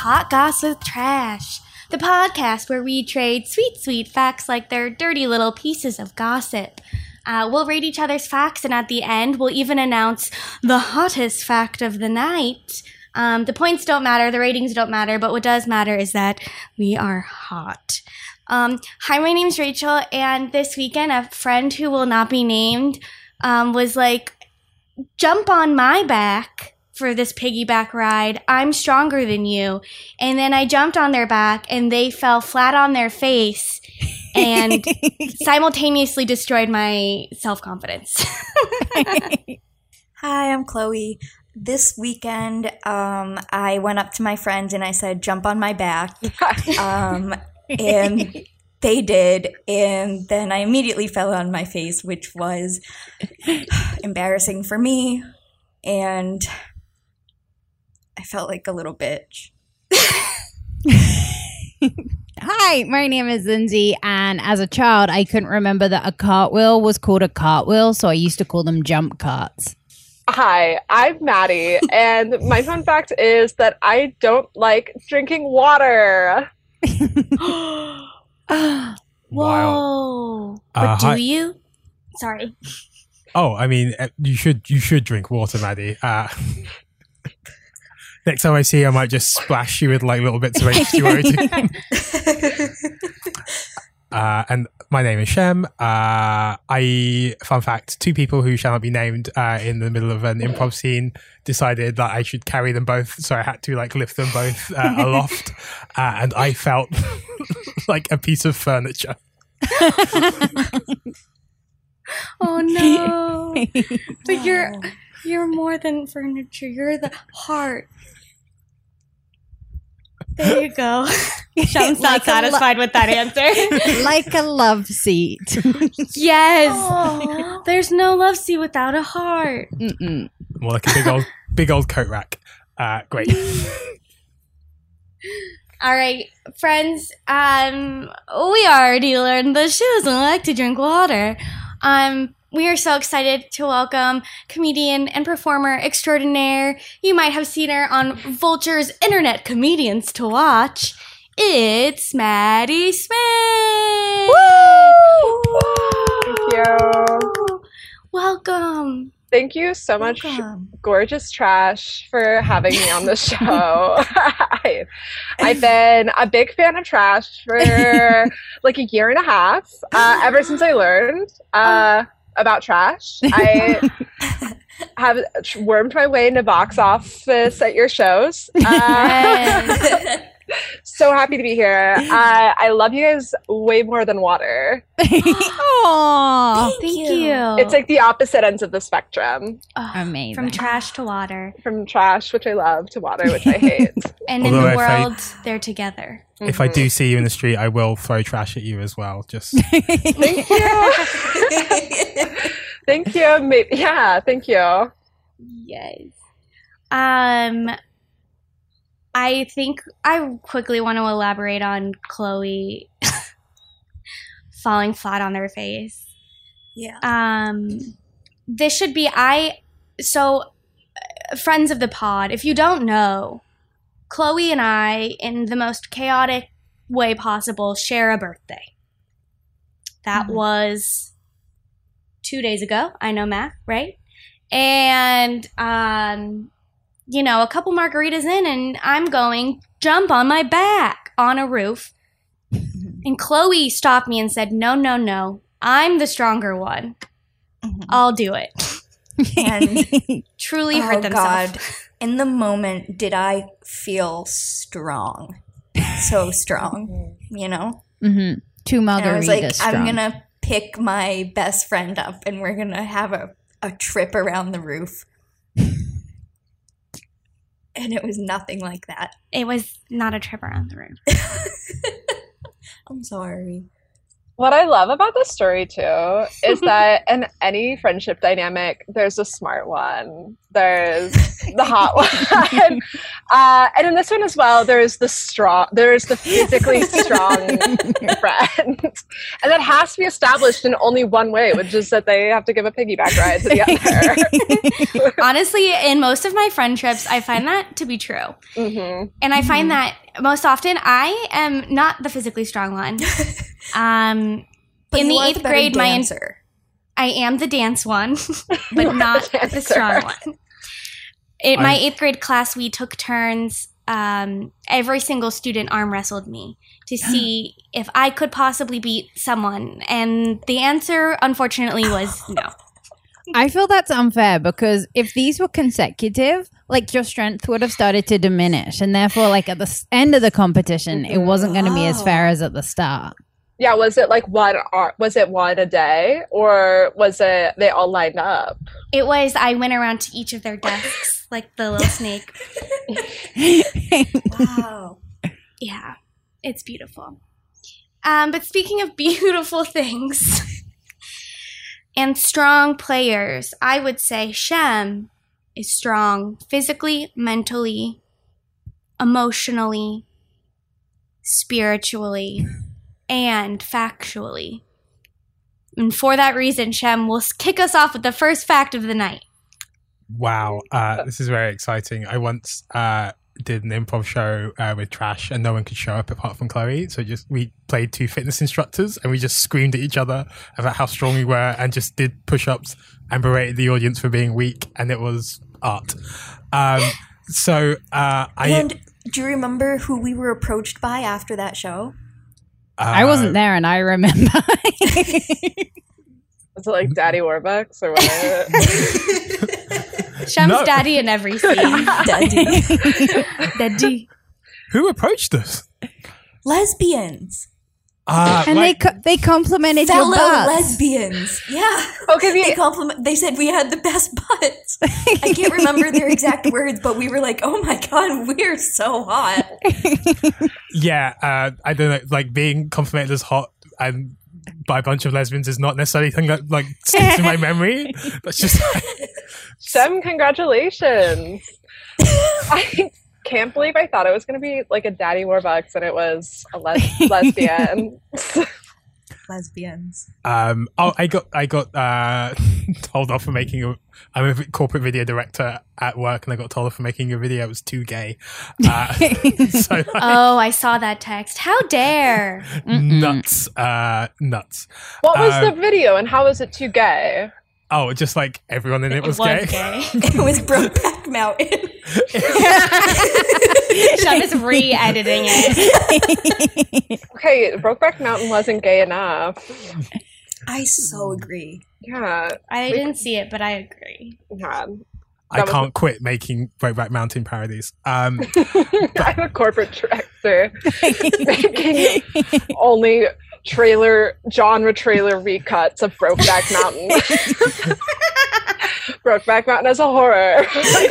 Hot Gossip Trash, the podcast where we trade sweet, sweet facts like they're dirty little pieces of gossip. We'll rate each other's facts, and at the end, we'll even announce the hottest fact of the night. The points don't matter, the ratings don't matter, but what does matter is that we are hot. Hi, my name's Rachel, and this weekend, a friend who will not be named was like, jump on my back for this piggyback ride. I'm stronger than you. And then I jumped on their back, and they fell flat on their face and simultaneously destroyed my self-confidence. Hi, I'm Chloe. This weekend, I went up to my friend and I said, jump on my back. And they did. And then I immediately fell on my face, which was embarrassing for me. And I felt like a little bitch. Hi, my name is Lindsay, and as a child, I couldn't remember that a cartwheel was called a cartwheel, so I used to call them jump carts. Hi, I'm Maddie, and my fun fact is that I don't like drinking water. Whoa. But do you? Sorry. Oh, I mean, you should drink water, Maddie. Next time I see you, I might just splash you with like little bits of H2O. And my name is Shem. Fun fact, two people who shall not be named in the middle of an improv scene decided that I should carry them both. So I had to like lift them both aloft. And I felt like a piece of furniture. Oh no. But you're more than furniture. You're the heart. There you go. Shem's not satisfied with that answer. Like a love seat. Yes. Aww. There's no love seat without a heart. Mm-mm. More like a big old coat rack. Great. All right, friends. We already learned that she doesn't like to drink water. We are so excited to welcome comedian and performer extraordinaire. You might have seen her on Vulture's Internet Comedians to Watch. It's Maddie Smith. Woo! Thank you. Welcome. Thank you so much, Gorgeous Trash, for having me on the show. I've been a big fan of Trash for like a year and a half, ever since I learned about Trash. I have wormed my way into box office at your shows. So happy to be here. I love you guys way more than water. Aww. Thank you. It's like the opposite ends of the spectrum. Amazing. From trash to water. From trash, which I love, to water, which I hate. And Although in the world, they're together. If I do see you in the street, I will throw trash at you as well. Just Thank you. Thank you. Yeah, thank you. Yes. I think I quickly want to elaborate on Chloe falling flat on their face. Yeah. This should be friends of the pod, if you don't know, Chloe and I, in the most chaotic way possible, share a birthday. That was 2 days ago. I know math, right? And a couple margaritas in, and I'm going, jump on my back on a roof. And Chloe stopped me and said, no, I'm the stronger one. I'll do it. And truly hurt themselves. God. In the moment, did I feel strong? So strong, Mm-hmm. 2 margaritas and I was like, strong. I'm going to pick my best friend up, and we're going to have a trip around the roof. And it was nothing like that. It was not a trip around the room. I'm sorry. What I love about this story too is that in any friendship dynamic, there's a smart one, there's the hot one, and in this one as well, there's the physically strong friend, and that has to be established in only one way, which is that they have to give a piggyback ride to the other. Honestly, in most of my friendships, I find that to be true, and I find that most often I am not the physically strong one. But in the you are 8th grade, I am the dance one, but not the strong one. In my 8th grade class, we took turns. Every single student arm wrestled me to see if I could possibly beat someone. And the answer, unfortunately, was no. I feel that's unfair because if these were consecutive, like your strength would have started to diminish. And therefore, like at the end of the competition, it wasn't going to be as fair as at the start. Yeah, was it like one a day, or was it they all lined up? It was, I went around to each of their desks like the little snake. Wow. Yeah, it's beautiful. But speaking of beautiful things and strong players, I would say Shem is strong physically, mentally, emotionally, spiritually, and factually. And for that reason, Shem will kick us off with the first fact of the night. Wow, this is very exciting. I once did an improv show with Trash, and no one could show up apart from Chloe. So we played two fitness instructors, and we just screamed at each other about how strong we were, and just did push-ups and berated the audience for being weak, and it was art. And do you remember who we were approached by after that show? I wasn't there, and I remember. Was it like Daddy Warbucks or what? Shem's daddy in every scene. Daddy. Who approached us? Lesbians. And they complimented your fellow butts. lesbians. Yeah. Okay, They said we had the best butts. I can't remember their exact words, but we were like, "Oh my god, we're so hot." Yeah, I don't know. Like being complimented as hot and by a bunch of lesbians is not necessarily something that like sticks in my memory. That's just Shem, congratulations. I can't believe I thought it was going to be like a Daddy Warbucks and it was a lesbian. Lesbians. I got told off for making I'm a corporate video director at work, and I got told off for making a video. It was too gay. I saw that text. How dare! Nuts. What was the video, and how was it too gay? Oh, just like everyone in it was gay. It was Brokeback Mountain. Shem is re-editing it. Okay, Brokeback Mountain wasn't gay enough. I so agree. Yeah. I didn't see it, but I agree. Yeah. I can't quit making Brokeback Mountain parodies. I'm a corporate director making only genre trailer recuts of Brokeback Mountain. Brokeback Mountain as a horror.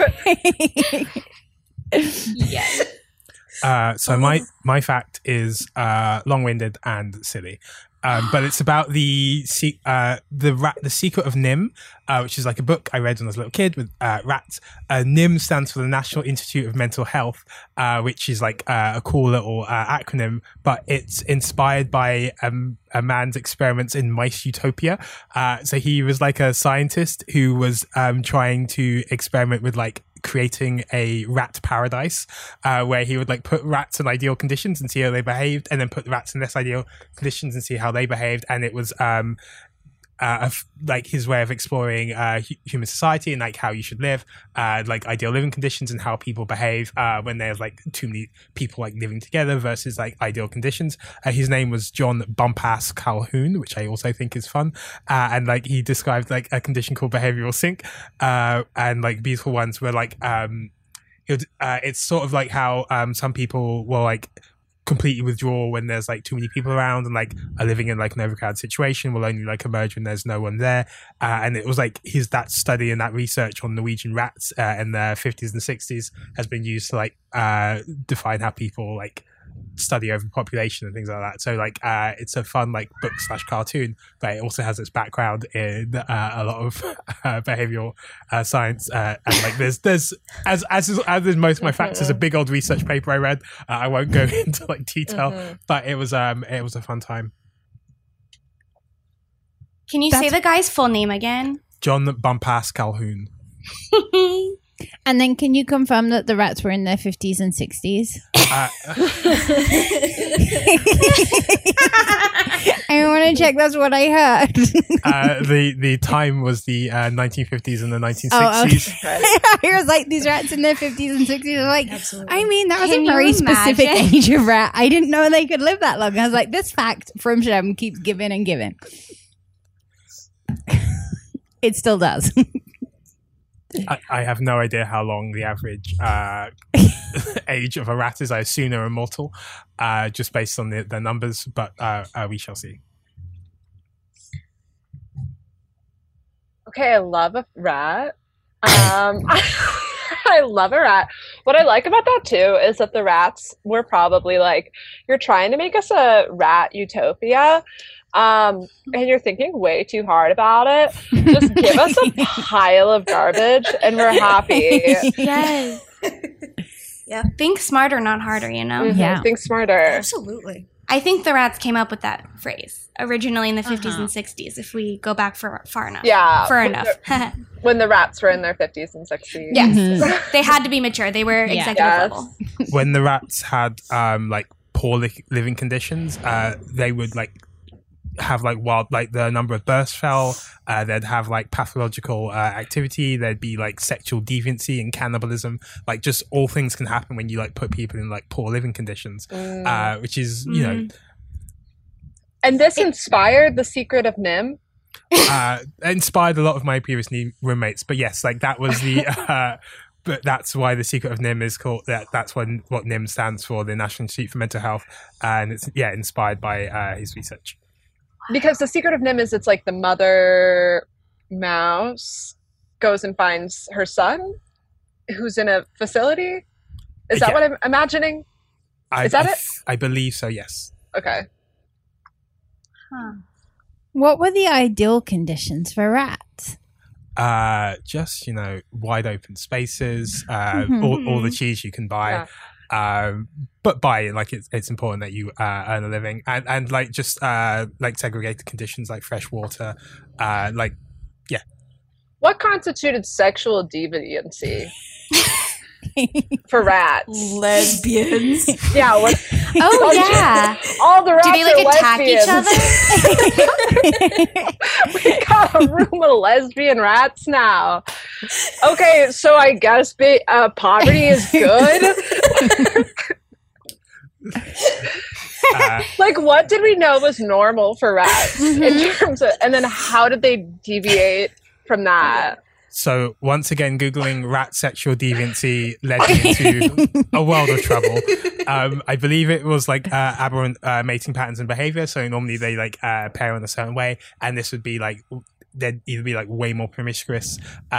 Yes. So my fact is long-winded and silly. But it's about the Secret of NIM, which is like a book I read when I was a little kid with rats. NIM stands for the National Institute of Mental Health, which is like a cool little acronym, but it's inspired by a man's experiments in Mice Utopia. So he was like a scientist who was trying to experiment with like creating a rat paradise where he would like put rats in ideal conditions and see how they behaved, and then put the rats in less ideal conditions and see how they behaved. And it was like his way of exploring human society and like how you should live, like ideal living conditions and how people behave when there's like too many people like living together versus like ideal conditions. His name was John Bumpass Calhoun, which I also think is fun, and like he described like a condition called behavioral sync, and like beautiful ones were like it's sort of like how some people will like completely withdraw when there's like too many people around, and like are living in like an overcrowded situation will only like emerge when there's no one there. And it was like that study and that research on Norwegian rats in the 50s and 60s has been used to like define how people like study overpopulation and things like that. So like it's a fun like book / cartoon, but it also has its background in a lot of behavioral science. And like there's as is most of my facts, there's a big old research paper I read. I won't go into like detail, but it was a fun time. Can you say the guy's full name again? John Bumpass Calhoun. And then can you confirm that the rats were in their 50s and 60s? I want to check that's what I heard. The time was the 1950s and the 1960s. I was like, these rats in their 50s and 60s. I was like, Absolutely. I mean, that was Can a you very specific imagine? age of rat. I didn't know they could live that long. I was like, this fact from Shem keeps giving and giving. It still does. I have no idea how long the average age of a rat is. I assume they're immortal, just based on the numbers, but we shall see. Okay, I love a rat. I love a rat. What I like about that too is that the rats were probably like, you're trying to make us a rat utopia, and you're thinking way too hard about it. Just give us a pile of garbage and we're happy. Yes. Yeah. Think smarter, not harder, you know? Yeah. Think smarter. Absolutely. I think the rats came up with that phrase originally in the 50s and 60s, if we go back far enough. Yeah. Far enough. When the rats were in their 50s and 60s. Yes. They had to be mature. They were executive Yes. level. When the rats had like poor living conditions, they would like have like wild, like the number of births fell. They'd have like pathological activity. There'd be like sexual deviancy and cannibalism. Like just all things can happen when you like put people in like poor living conditions, which is you know. And this inspired The Secret of Nim. Inspired a lot of my previous roommates, but yes, like that was the. But that's why The Secret of NIM is called that. That's what NIM stands for, the National Institute for Mental Health, and it's inspired by his research. Because The Secret of Nim is it's like the mother mouse goes and finds her son who's in a facility. Is that what I'm imagining? Is that it? I believe so, yes. Okay. Huh. What were the ideal conditions for rats? Just, wide open spaces, all the cheese you can buy. Yeah. But it's important that you earn a living and like just like segregated conditions like fresh water, What constituted sexual deviancy for rats? Lesbians. Yeah. Oh, yeah. All the rats Do they like are attack lesbians. each other? We got a room of lesbian rats now. Okay, so I guess poverty is good. Like, what did we know was normal for rats in terms of, and then how did they deviate from that? So once again, Googling rat sexual deviancy led me into a world of trouble. I believe it was like aberrant mating patterns and behavior. So normally they like pair in a certain way, and this would be like they'd either be like way more promiscuous,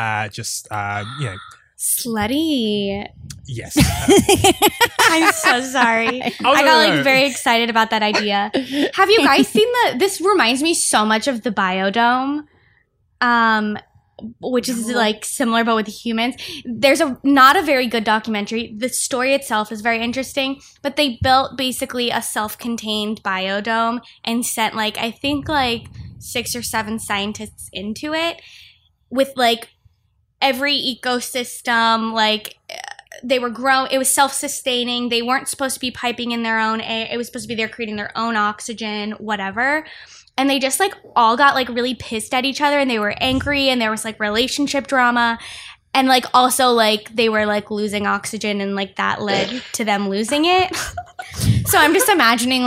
Slutty. Yes. I'm so sorry. I got very excited about that idea. Have you guys seen this reminds me so much of the Biodome, which is like similar but with humans. There's not a very good documentary. The story itself is very interesting, but they built basically a self-contained biodome and sent I think 6 or 7 scientists into it with every ecosystem, they were grown. It was self-sustaining. They weren't supposed to be piping in their own air. It was supposed to be they're creating their own oxygen, whatever. And they just all got really pissed at each other, and they were angry, and there was relationship drama, and also they were losing oxygen, and that led to them losing it. So I'm just imagining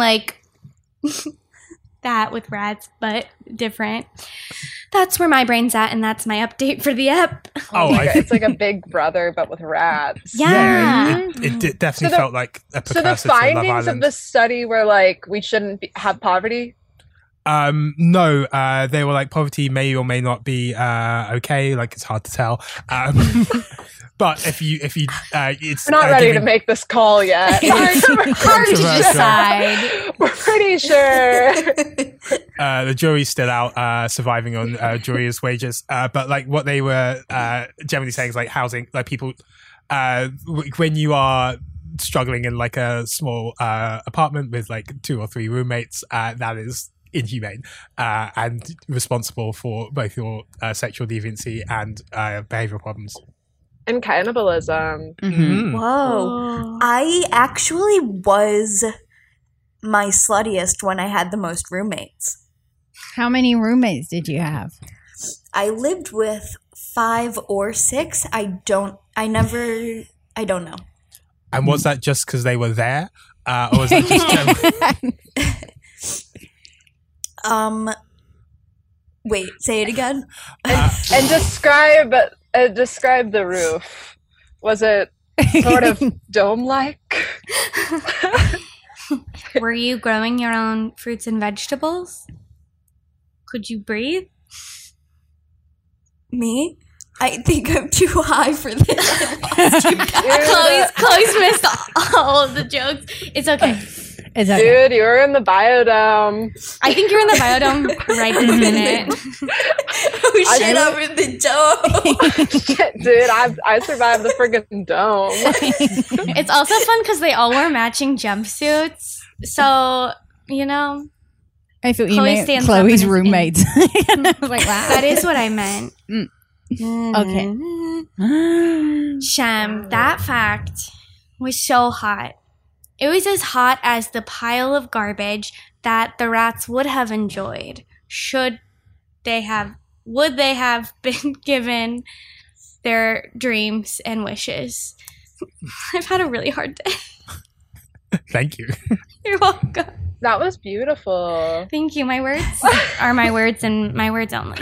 that with rats, but different. That's where my brain's at, and that's my update for the ep. It's like a Big Brother, but with rats. Yeah. It definitely felt like a precursor So the findings to Love Island. of the study were we shouldn't have poverty? No, they were poverty may or may not be okay. It's hard to tell. But if you, it's We're not ready to make this call yet. Hard to decide. We're pretty sure. The jury's still out, surviving on jury's wages. But like what they were generally saying is like housing, like people, when you are struggling in like a small apartment with like 2 or 3 roommates, that is inhumane and responsible for both your sexual deviancy and behavioral problems. And cannibalism. Mm-hmm. Whoa. I actually was my sluttiest when I had the most roommates. How many roommates did you have? I lived with 5 or 6. I don't know. And was that just because they were there? Or was that just general? Wait, say it again. And describe the roof. Was it sort of dome-like? Were you growing your own fruits and vegetables? Could you breathe? Me? I think I'm too high for this. Chloe's missed all of the jokes. It's okay. It's okay. Dude, you were in the biodome. I think you're in the biodome right this minute. Oh shit, I'm in the dome. Shit, dude, I survived the friggin' dome. It's also fun because they all wore matching jumpsuits. So, you know. I thought you Chloe meant stands Chloe's up and is roommates. I was like, wow. That is what I meant. Okay. Shem, that fact was so hot. It was as hot as the pile of garbage that the rats would have enjoyed would they have been given their dreams and wishes. I've had a really hard day. Thank you. You're welcome. That was beautiful. Thank you. My words are my words and my words only.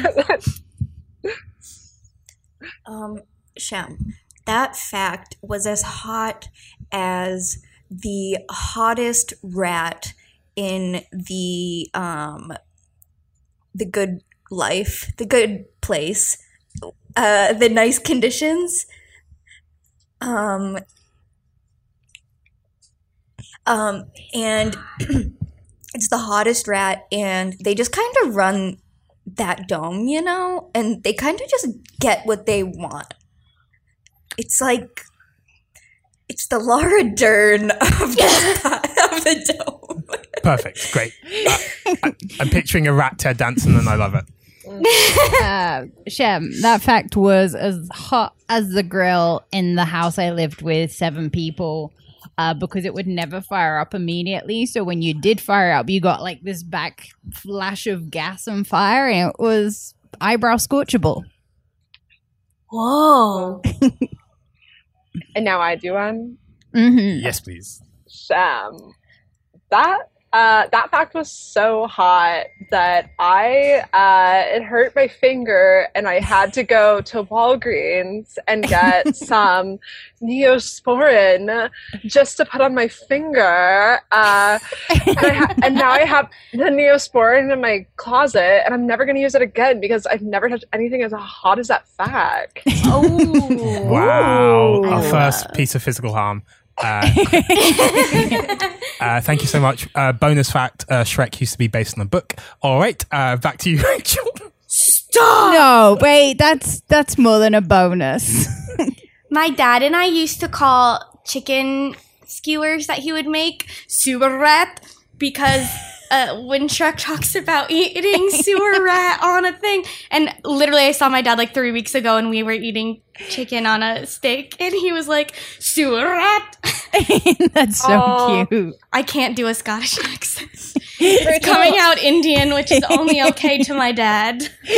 Shem, that fact was as hot as the hottest rat in the good life, the good place, the nice conditions. And it's the hottest rat, and they just kind of run that dome, you know, and they kind of just get what they want. It's like, it's the Laura Dern of the dome. Perfect. Great. I'm picturing a rat Ted Danson and I love it. Shem, that fact was as hot as the grill in the house I lived with, 7 people, because it would never fire up immediately. So when you did fire up, you got like this back flash of gas and fire, and it was eyebrow scorchable. Whoa. And now I do one. Mm-hmm. Yes, please. Shem, that fact was so hot that it hurt my finger, and I had to go to Walgreens and get some Neosporin just to put on my finger. And now I have the Neosporin in my closet, and I'm never going to use it again because I've never touched anything as hot as that fact. Oh. Wow. Our first piece of physical harm. Thank you so much. Bonus fact, Shrek used to be based on a book. All right, back to you, Rachel. Stop! No, wait, that's more than a bonus. My dad and I used to call chicken skewers that he would make sewer rat because when Shrek talks about eating sewer rat on a thing, and literally I saw my dad like 3 weeks ago and we were eating chicken on a steak and he was like, sewer rat. That's so cute. I can't do a Scottish accent. It's coming out Indian, which is only okay to my dad.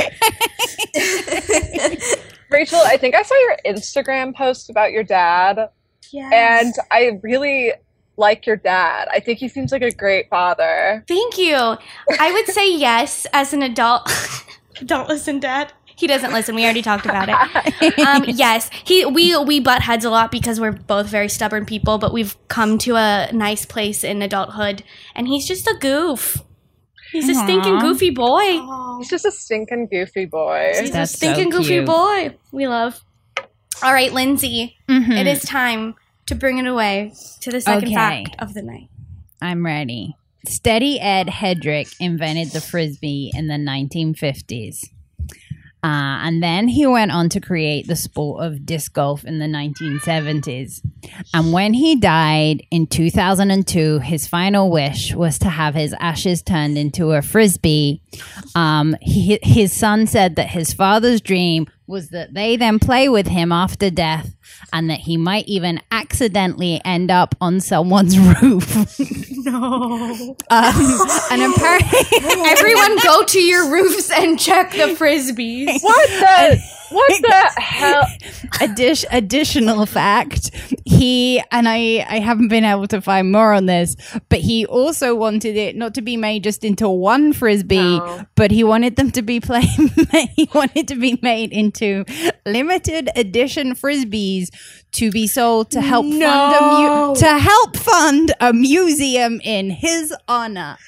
Rachel, I think I saw your Instagram post about your dad. Yes. And I really like your dad. I think he seems like a great father. Thank you. I would say yes as an adult. Don't listen, Dad. He doesn't listen. We already talked about it. Yes, we butt heads a lot because we're both very stubborn people, but we've come to a nice place in adulthood, and he's just a goof. He's a stinking goofy boy. He's just a stinking goofy boy. He's a stinking goofy boy. We love. All right, Lindsay, it is time to bring it away to the second fact of the night. I'm ready. Steady Ed Hedrick invented the Frisbee in the 1950s. And then he went on to create the sport of disc golf in the 1970s. And when he died in 2002, his final wish was to have his ashes turned into a Frisbee. His son said that his father's dream was that they then play with him after death and that he might even accidentally end up on someone's roof. No. And apparently Everyone go to your roofs and check the Frisbees. What the hell? Additional fact, I haven't been able to find more on this, but he also wanted it not to be made just into one Frisbee, but he wanted them to be he wanted to be made into limited edition Frisbees to be sold to help fund a museum in his honor.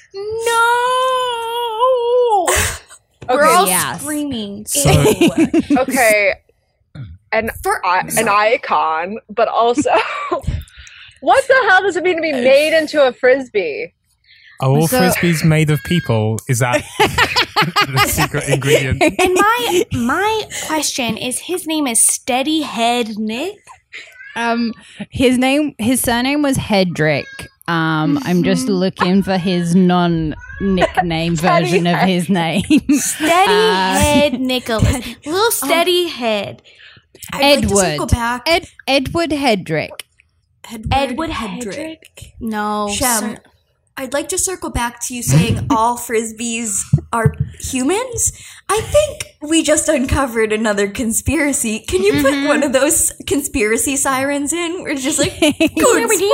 No. We're all screaming. Okay. An icon, but also, what the hell does it mean to be made into a Frisbee? Are all Frisbees made of people? Is that the secret ingredient? And my question is, his name is Steady Head Nick? His surname was Hedrick. I'm just looking for his non-nickname version of his name. Steady Head Nicholas. Little Steady Head. Edward Hedrick. Edward Hedrick? No. Shem, I'd like to circle back to you saying all Frisbees are humans. I think we just uncovered another conspiracy. Can you put one of those conspiracy sirens in? We're just like, conspiracy.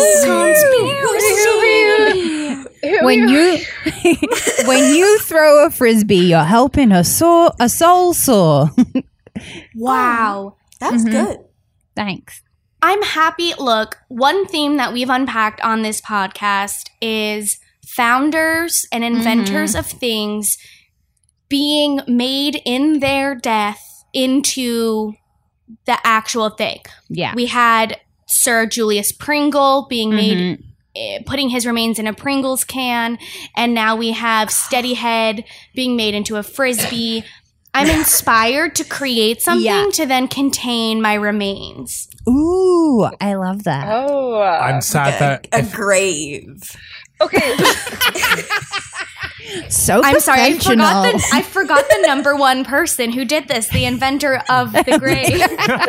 When you throw a Frisbee, you're helping a soul sore. Wow. That's good. Thanks. I'm happy. Look, one theme that we've unpacked on this podcast is founders and inventors of things being made in their death into the actual thing. Yeah. We had Sir Julius Pringle being made, putting his remains in a Pringles can, and now we have Steady Head being made into a Frisbee. I'm inspired to create something to then contain my remains. Ooh, I love that. Oh, I'm sad that a grave. Okay. So I'm sorry, I professional. forgot the number one person who did this, the inventor of the grave.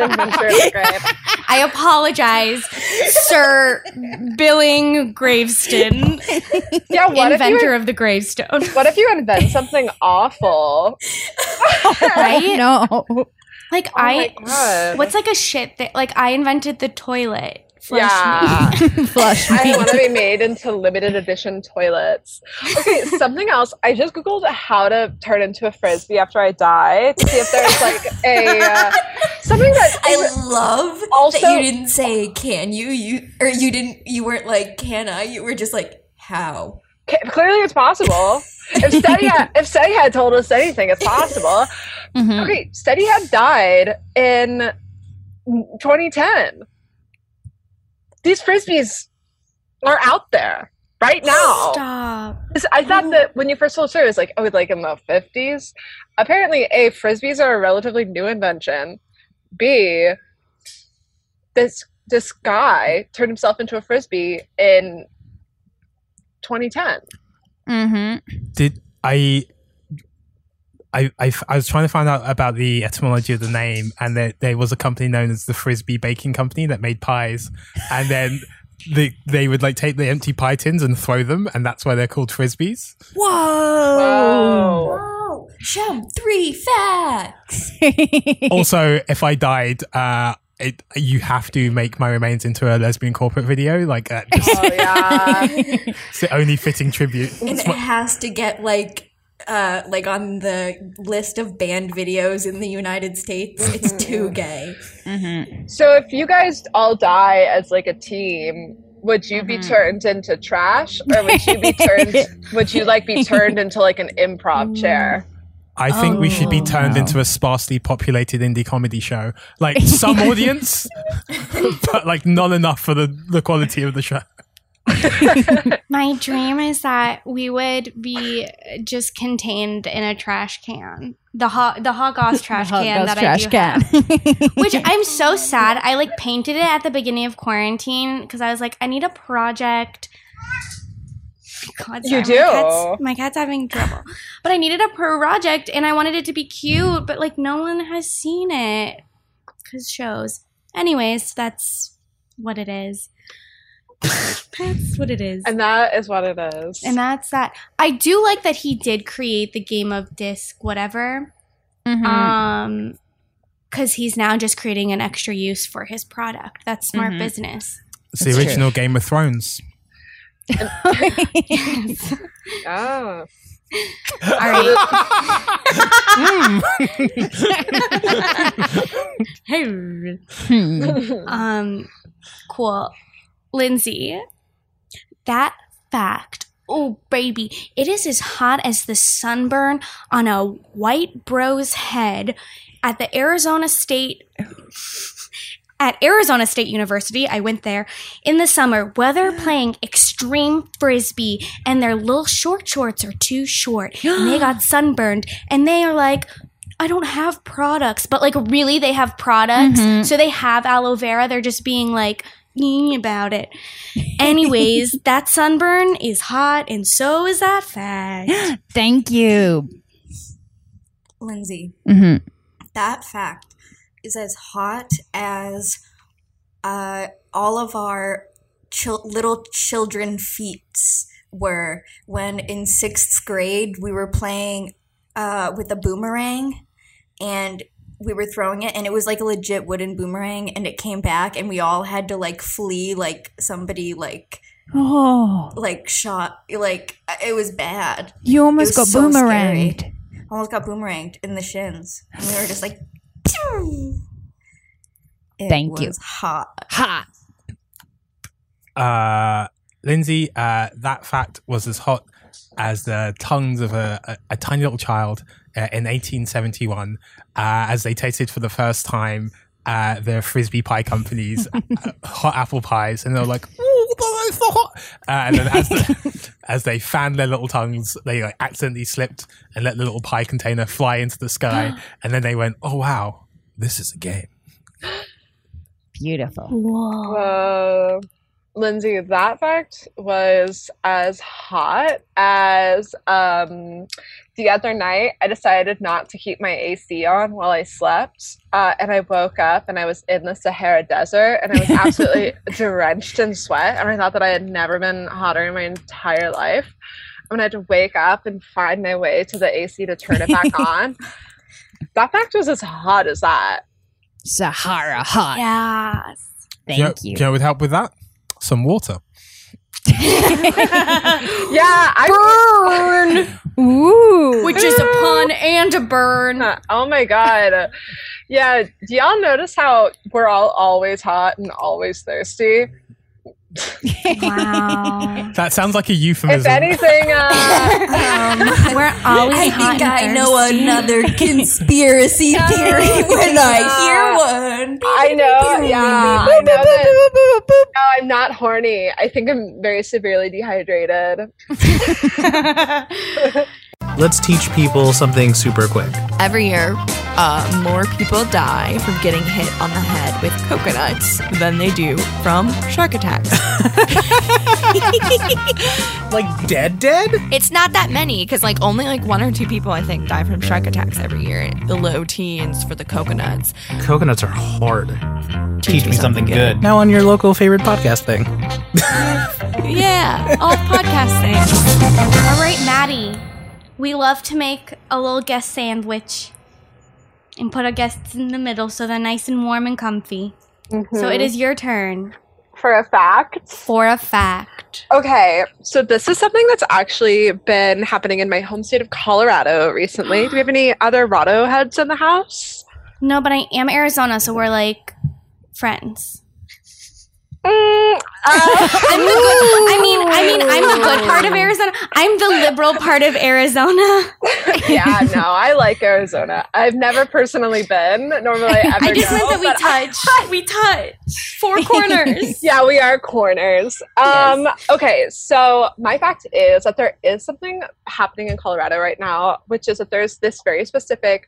I apologize, Sir Billing Graveston. Yeah, what inventor of the gravestone. What if you invent something awful? Right? No. Like my God. what's like a shit that like I invented the toilet. Flush I want to be made into limited edition toilets. Okay, something else. I just googled how to turn into a Frisbee after I die to see if there's like a something that I love also, that you didn't say can you weren't like can I, you were just like how. Clearly it's possible. If Steady had told us anything, it's possible. Okay, Steady had died in 2010. These Frisbees are out there right now. Stop. I thought that when you first told the story, it was like, like in the 50s. Apparently, A, Frisbees are a relatively new invention. B, this guy turned himself into a Frisbee in 2010. Did I was trying to find out about the etymology of the name, and there was a company known as the Frisbee Baking Company that made pies, and then they would like take the empty pie tins and throw them, and that's why they're called Frisbees. Whoa! Shem, 3 facts. Also, if I died, you have to make my remains into a lesbian corporate video, like just, it's the only fitting tribute. And it has to get like on the list of banned videos in the United States. It's too gay. So if you guys all die as like a team, would you be turned into trash, or would you be turned? Would you like be turned into like an improv chair? I think we should be turned into a sparsely populated indie comedy show. Like some audience, but like not enough for the quality of the show. My dream is that we would be just contained in a trash can. The Hot Goss trash can that I do have. Which I'm so sad. I like painted it at the beginning of quarantine because I was like, I need a project. God, sorry, you do. My cat's having trouble. But I needed a project and I wanted it to be cute, but like no one has seen it because shows. Anyways, that's what it is. That's what it is. And that is what it is. And that's that. I do like that he did create the game of disc whatever. Mm-hmm. Because he's now just creating an extra use for his product. That's smart business. It's the original Game of Thrones. Yes. Oh. All right. Cool. Lindsay, that fact, oh baby, it is as hot as the sunburn on a white bro's head at Arizona State University. I went there in the summer where they're playing extreme frisbee and their little short shorts are too short and they got sunburned and they are like, I don't have products, but like really they have products. So they have aloe vera. They're just being like about it. Anyways, that sunburn is hot and so is that fact. Thank you, Lindsay. That fact is as hot as all of our little children feats were when in 6th grade we were playing with a boomerang and we were throwing it and it was like a legit wooden boomerang and it came back and we all had to like flee like somebody like shot, like it was bad. You almost got so boomeranged. Scary. Almost got boomeranged in the shins and we were just like pew! Thank you. Hot. Lindsay, that fact was as hot as the tongues of a tiny little child in 1871 as they tasted for the first time the Frisbee Pie Company's hot apple pies. And they were like, oh, that is so hot. And then as they fanned their little tongues, they like accidentally slipped and let the little pie container fly into the sky. And then they went, oh, wow, this is a game. Beautiful. Whoa. Lindsay, that fact was as hot as the other night I decided not to keep my AC on while I slept. And I woke up and I was in the Sahara Desert and I was absolutely drenched in sweat. And I thought that I had never been hotter in my entire life. And I had to wake up and find my way to the AC to turn it back on. That fact was as hot as that. Sahara hot. Yes. Thank you. Do you know what would help with that? Some water. Yeah, burn. Ooh. Which is a pun and a burn. Oh my god. Yeah, do y'all notice how we're all always hot and always thirsty? Wow. That sounds like a euphemism. If anything, we're always I hot think and I know thirsty. another conspiracy theory when I hear one. I know, yeah. I know that I'm not horny. I think I'm very severely dehydrated. Let's teach people something super quick. Every year, more people die from getting hit on the head with coconuts than they do from shark attacks. Like dead? It's not that many, because only 1 or 2 people, I think, die from shark attacks every year. The low teens for the coconuts. Coconuts are hard. Teach me something good. Now on your local favorite podcast thing. Yeah, all podcast things. All right, Maddie. We love to make a little guest sandwich and put our guests in the middle so they're nice and warm and comfy. Mm-hmm. So it is your turn. For a fact? For a fact. Okay, so this is something that's actually been happening in my home state of Colorado recently. Do we have any other Rado heads in the house? No, but I am Arizona, so we're friends. I'm the good. I'm the good part of Arizona. I'm the liberal part of Arizona. Yeah, no, I like Arizona. I've never personally been, nor will I ever I just go, meant that we touch 4 corners. Yeah, we are corners. Okay, so my fact is that there is something happening in Colorado right now, which is that there's this very specific,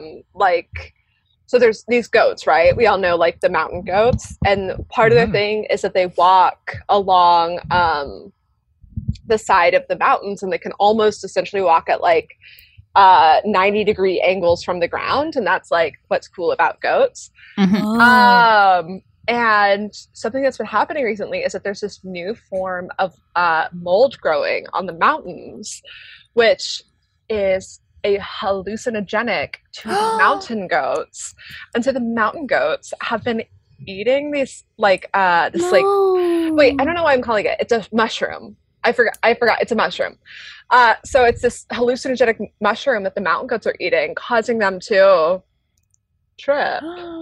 so there's these goats, right? We all know, like, the mountain goats, and part of their thing is that they walk along the side of the mountains, and they can almost essentially walk at, like, 90-degree angles from the ground, and that's, like, what's cool about goats. Oh. And something that's been happening recently is that there's this new form of mold growing on the mountains, which is a hallucinogenic to the mountain goats. And so the mountain goats have been eating these, like, wait, I don't know why I'm calling it. It's a mushroom. I forgot. It's a mushroom. So it's this hallucinogenic mushroom that the mountain goats are eating, causing them to trip.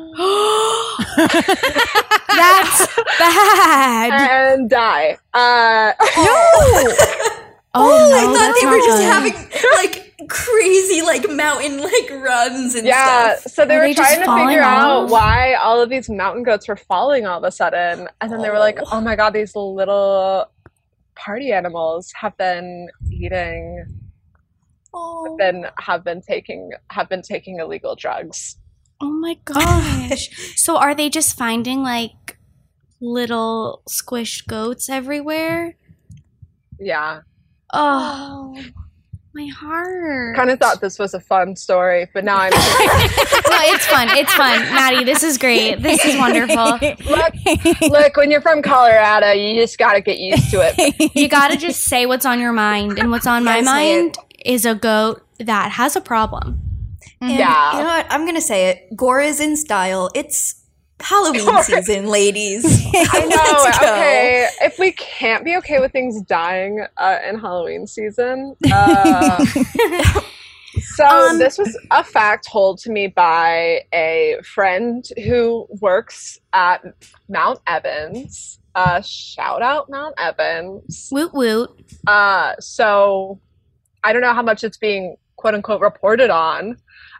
That's bad. And die. I thought they were just having, like, crazy, like, mountain, like, runs and stuff. So they Were were they trying just to figure out falling off? why all of these mountain goats were falling all of a sudden, and then they were like, oh my god, these little party animals have been eating have been taking illegal drugs. Oh my gosh. So are they just finding, like, little squished goats everywhere? Yeah. Oh, my heart. Kind of thought this was a fun story, but now I'm No, it's fun. It's fun. Maddie, this is great. This is wonderful. look, when you're from Colorado, you just got to get used to it. You gotta just say what's on your mind. And what's on my mind is a goat that has a problem. And Yeah. you know what? I'm going to say it. Gore is in style. It's Halloween season, ladies. I know. Let's go. Okay, if we can't be okay with things dying in Halloween season, so this was a fact told to me by a friend who works at Mount Evans. Shout out Mount Evans. Woot woot. So I don't know how much it's being quote unquote reported on.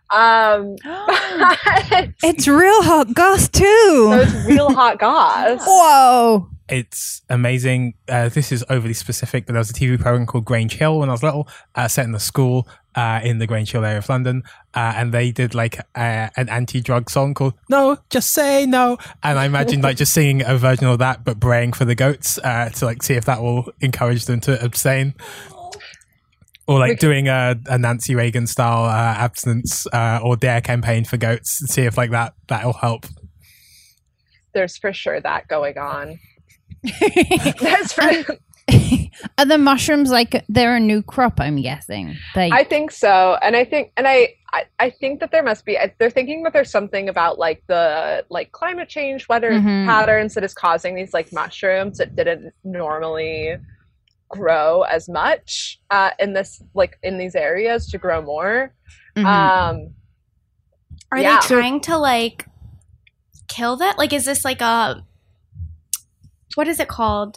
It's real hot goss So too. it's real hot goss. Whoa. It's amazing. This is overly specific, but there was a TV program called Grange Hill when I was little, set in the school in the Grange Hill area of London, and they did, like, an anti-drug song called "No, Just Say No," and I imagine, like, just singing a version of that, but braying for the goats to, like, see if that will encourage them to abstain. Or, like, doing a Nancy Reagan style abstinence or dare campaign for goats and see if, like, that'll help. There's for sure that going on. There's for Are the mushrooms, like, they're a new crop, I'm guessing? I think so, and I think that there must be. They're thinking that there's something about, like, the, like, climate change, weather patterns that is causing these, like, mushrooms that didn't normally grow as much in this, like, in these areas to grow more. Are they trying to, like, kill that? Like, is this like a, what is it called?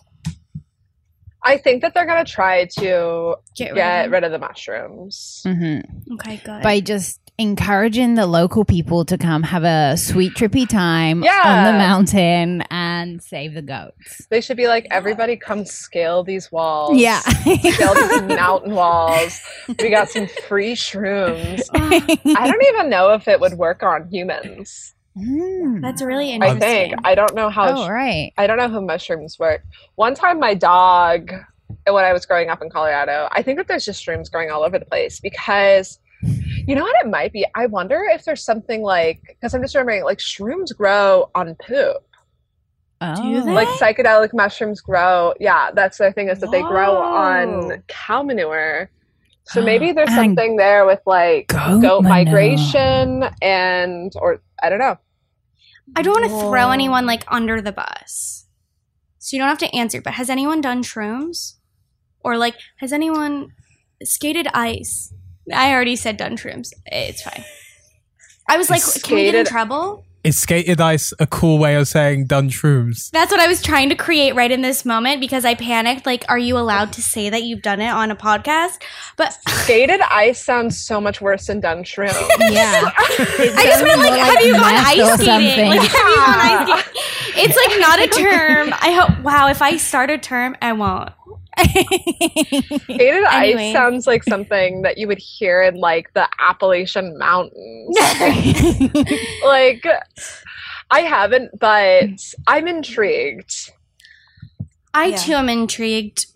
I think that they're gonna try to Get rid of the mushrooms. Okay, good. By just encouraging the local people to come have a sweet trippy time on the mountain and save the goats. They should be like, everybody come scale these walls. Yeah. Scale these mountain walls. We got some free shrooms. I don't even know if it would work on humans. That's really I interesting. think. I don't know how right. I don't know how mushrooms work. One time my dog, when I was growing up in Colorado, I think that there's just shrooms growing all over the place because, you know what it might be? I wonder if there's something like, because I'm just remembering, like, shrooms grow on poop. Do they? Like, psychedelic mushrooms grow. Yeah, that's the thing, is that they grow on cow manure. So maybe there's something there with, like, goat migration or I don't know. I don't want to throw anyone, like, under the bus. So you don't have to answer, but has anyone done shrooms? Or, like, has anyone skated ice? I already said done shrooms. It's fine. I was like, can we get in trouble? Is skated ice a cool way of saying done shrooms? That's what I was trying to create right in this moment because I panicked. Like, are you allowed to say that you've done it on a podcast? But skated ice sounds so much worse than done shrooms. Yeah. I just meant like, have you gone ice skating? Like, have you gone ice skating? It's like not a term. I hope. Wow, if I start a term, I won't. Skated ice sounds like something that you would hear in like the Appalachian Mountains. Like, I haven't, but I'm intrigued. I too am intrigued.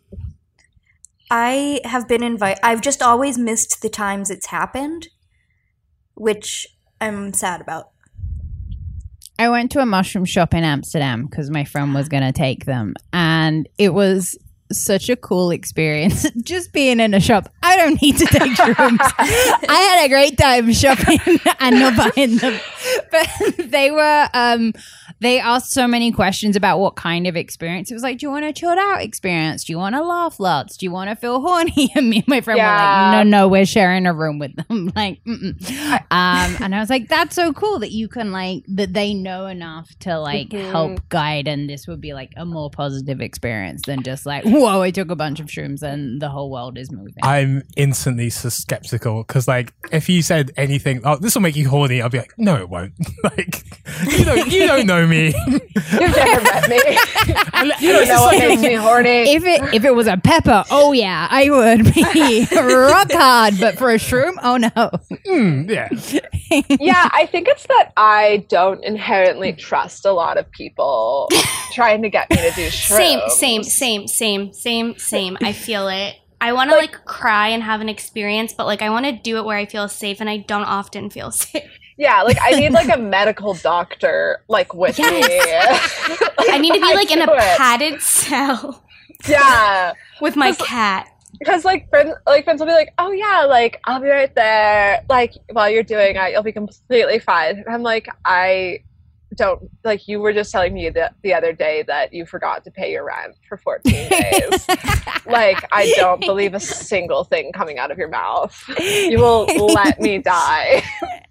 I have been invited. I've just always missed the times it's happened, which I'm sad about. I went to a mushroom shop in Amsterdam because my friend was going to take them, and it was such a cool experience just being in a shop. I don't need to take shrooms. I had a great time shopping and not buying them, but they asked so many questions about what kind of experience. It was like, do you want a chilled out experience? Do you want to laugh lots? Do you want to feel horny? And me and my friend were like, no, we're sharing a room with them. Like, and I was like, that's so cool that you can like, that they know enough to like help guide, and this would be like a more positive experience than just like, whoa, I took a bunch of shrooms and the whole world is moving. I'm instantly skeptical because, like, if you said anything, oh, this will make you horny, I'll be like, no, it won't. Like, you don't know me. You've never met me. You don't know what makes me horny. If it was a pepper, oh yeah, I would be rock hard. But for a shroom, oh no. Yeah. Yeah, I think it's that I don't inherently trust a lot of people trying to get me to do shrooms. Same. I feel it. I want to like cry and have an experience, but like I want to do it where I feel safe, and I don't often feel safe. Yeah, like I need like a medical doctor like with me. I need to be like in a padded cell. Yeah, with my cat. Because like friends will be like, oh yeah, like I'll be right there. Like while you're doing it, you'll be completely fine. And I'm like, I don't, like, you were just telling me the other day that you forgot to pay your rent for 14 days. Like, I don't believe a single thing coming out of your mouth. You will let me die.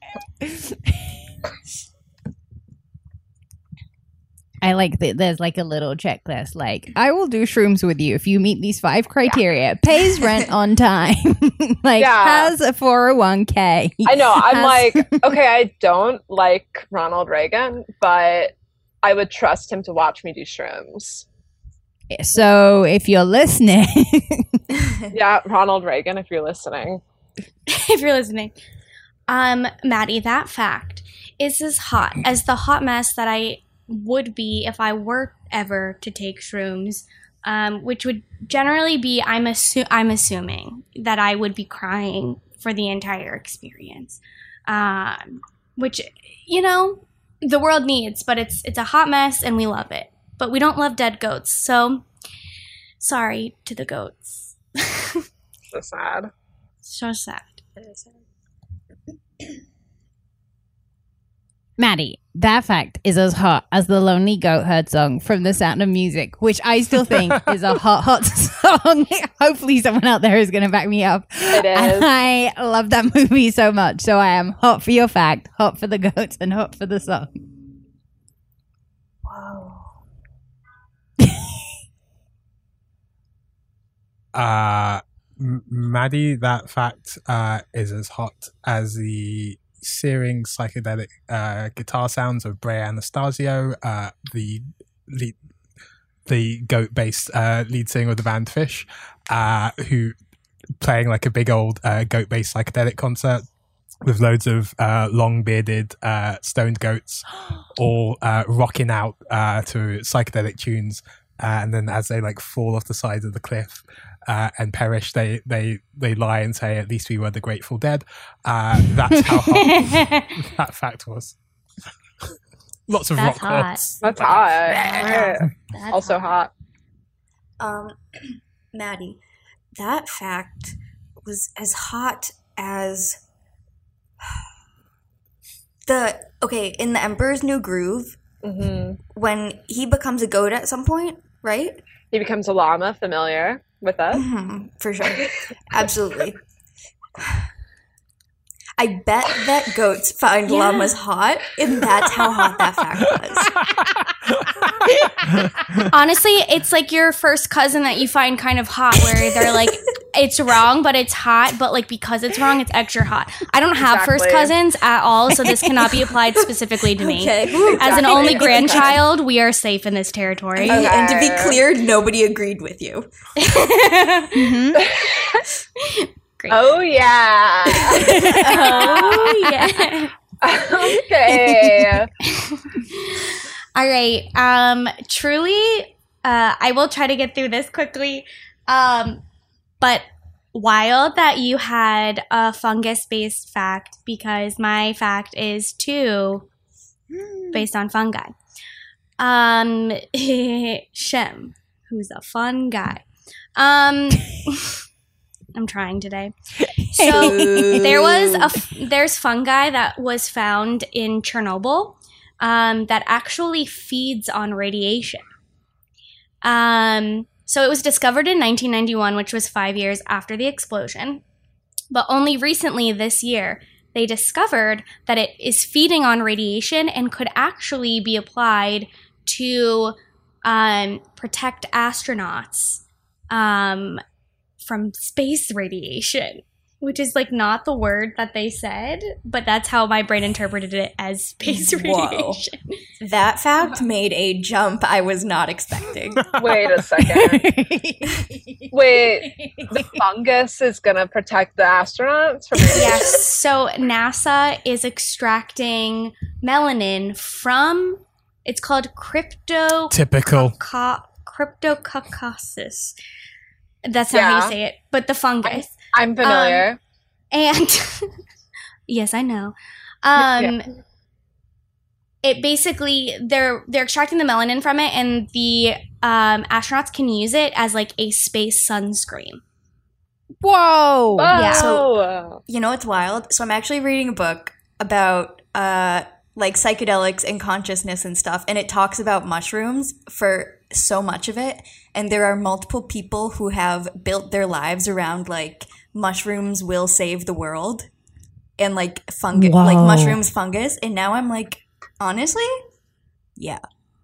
I like that there's like a little checklist, like, I will do shrooms with you if you meet these 5 criteria. Pays rent on time. Like, has a 401k. I know. I'm like, okay, I don't like Ronald Reagan, but I would trust him to watch me do shrooms. So if you're listening. Yeah, Ronald Reagan, if you're listening. If you're listening. Maddie, that fact is as hot as the hot mess that I would be if I were ever to take shrooms, which would generally be, I'm assuming that I would be crying for the entire experience, which, you know, the world needs, but it's a hot mess and we love it, but we don't love dead goats. So sorry to the goats. So sad. So sad. Maddie, that fact is as hot as the Lonely Goat Herd song from The Sound of Music, which I still think is a hot song. Hopefully someone out there is going to back me up. It is. And I love that movie so much. So I am hot for your fact, hot for the goats, and hot for the song. Wow. Maddie, that fact is as hot as the searing psychedelic guitar sounds of Brea Anastasio, the goat-based lead singer of the band Fish, who playing like a big old goat-based psychedelic concert with loads of long-bearded stoned goats all rocking out to psychedelic tunes, and then as they like fall off the sides of the cliff and perish, they lie and say, at least we were the Grateful Dead. That's how hot that fact was. Lots of rock chords. That's hot. That's also hot. Maddie, that fact was as hot as in The Emperor's New Groove, when he becomes a goat at some point, right? He becomes a llama, familiar with us. For sure. Absolutely. I bet that goats find llamas hot, and that's how hot that fact was. Honestly, it's like your first cousin that you find kind of hot, where they're like, it's wrong, but it's hot, but like because it's wrong, it's extra hot. I don't have first cousins at all, so this cannot be applied specifically to me. Okay. As an only grandchild, we are safe in this territory. Okay. And to be clear, nobody agreed with you. Great. Oh yeah. Oh yeah. Okay. All right. Truly, I will try to get through this quickly. But wild that you had a fungus-based fact, because my fact is too based on fungi. Shem, who's a fun guy. I'm trying today. So there's fungi that was found in Chernobyl that actually feeds on radiation. So it was discovered in 1991, which was 5 years after the explosion. But only recently this year, they discovered that it is feeding on radiation and could actually be applied to protect astronauts from space radiation, which is like not the word that they said, but that's how my brain interpreted it as space radiation. That fact made a jump I was not expecting. Wait a second. Wait, the fungus is gonna protect the astronauts from radiation? Yes. So NASA is extracting melanin from, it's called Cryptococcus. That's not how you say it, but the fungus. I'm familiar. And yes, I know. It basically, they're extracting the melanin from it, and the astronauts can use it as like a space sunscreen. Whoa! Yeah. So, you know what's wild? So I'm actually reading a book about like psychedelics and consciousness and stuff, and it talks about mushrooms for so much of it, and there are multiple people who have built their lives around like mushrooms will save the world and like fungus, like mushrooms, fungus, and now I'm like, honestly, yeah.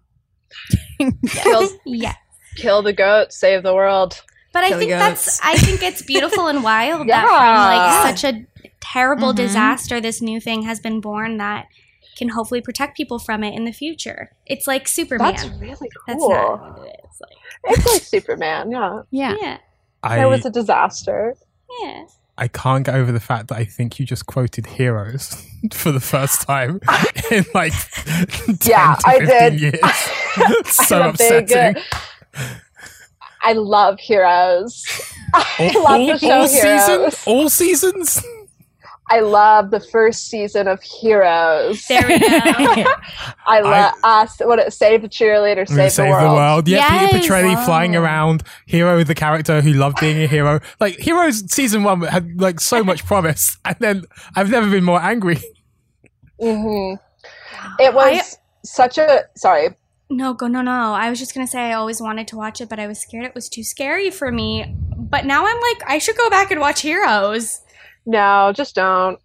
Kill the goat, save the world. But I think I think it's beautiful and wild that from like such a terrible disaster, this new thing has been born that can hopefully protect people from it in the future. It's like Superman. That's really cool. That's not what it is. It's like Superman, yeah. Yeah. It was a disaster. Yeah. I can't get over the fact that I think you just quoted Heroes for the first time in like 10 to 15 years. So upsetting. I love Heroes. I love the show Heroes. All seasons? I love the first season of Heroes. There we go. I love Save the Cheerleader, Save the World. Yeah, yes. Peter Petrelli flying around. Hero, the character who loved being a hero. Like, Heroes season 1 had like so much promise, and then I've never been more angry. Mm-hmm. It was such a... Sorry. No. I was just going to say I always wanted to watch it, but I was scared it was too scary for me. But now I'm like, I should go back and watch Heroes. No, just don't.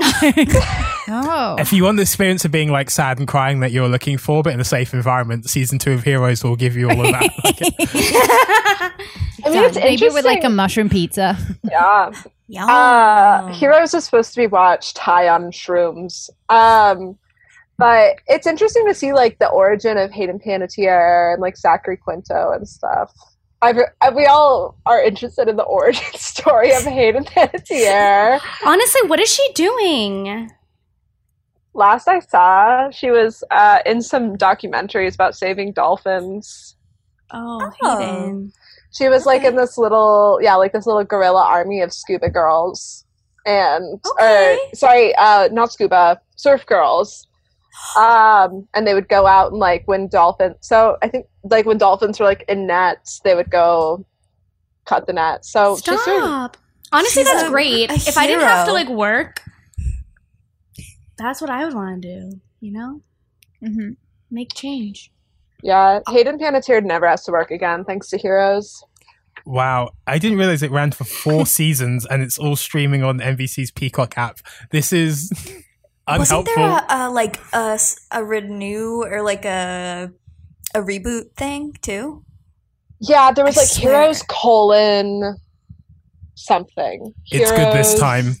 If you want the experience of being like sad and crying that you're looking for, but in a safe environment, season 2 of Heroes will give you all of that. I mean, it's maybe with like a mushroom pizza. Yeah. Heroes is supposed to be watched high on shrooms. But it's interesting to see like the origin of Hayden Panettiere and like Zachary Quinto and stuff. We all are interested in the origin story of Hayden Panettiere. Honestly, what is she doing? Last I saw, she was in some documentaries about saving dolphins. Oh, Hayden. She was like in this little, this little guerrilla army of scuba girls. And, not scuba, surf girls. And they would go out and like when dolphins, so I think like when dolphins were like in nets, they would go cut the net. So stop. Honestly, that's great. If I didn't have to like work, that's what I would want to do, you know? Mm-hmm. Make change. Yeah, Hayden Panettiere never has to work again thanks to Heroes. Wow, I didn't realize it ran for 4 seasons and it's all streaming on NBC's Peacock app. This is unhelpful. Wasn't there a renew or like a reboot thing too? Yeah, there was I like swear. Heroes colon something. It's good this Heroes- time.